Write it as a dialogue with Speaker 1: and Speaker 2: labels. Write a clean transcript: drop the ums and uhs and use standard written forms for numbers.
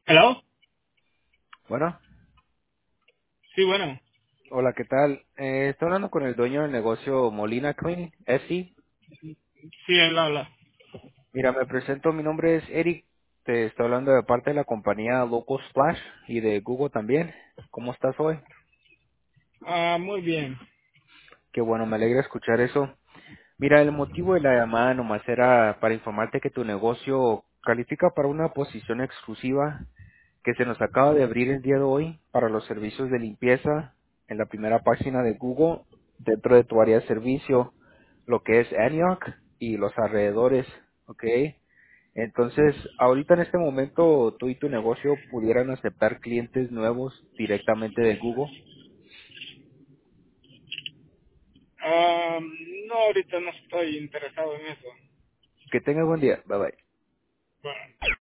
Speaker 1: ¿Hello?
Speaker 2: Bueno,
Speaker 1: Sí, bueno.
Speaker 2: hola, ¿qué tal? Estoy hablando con el dueño del negocio Molina Cleaning, Esi.
Speaker 1: Sí, él habla.
Speaker 2: Mira, me presento, mi nombre es Eric. Te estoy hablando de parte de la compañía Local Splash y de Google también. ¿Cómo estás hoy?
Speaker 1: Ah, muy bien.
Speaker 2: Qué bueno, me alegra escuchar eso. Mira, el motivo de la llamada nomás era para informarte que tu negocio califica para una posición exclusiva que se nos acaba de abrir el día de hoy para los servicios de limpieza en la primera página de Google dentro de tu área de servicio, lo que es Antioch y los alrededores, ¿ok? Entonces, ahorita en este momento tú y tu negocio pudieran aceptar clientes nuevos directamente de Google.
Speaker 1: Ah, no, ahorita no estoy interesado en eso.
Speaker 2: Que tengas buen día. Bye bye.
Speaker 1: Bueno.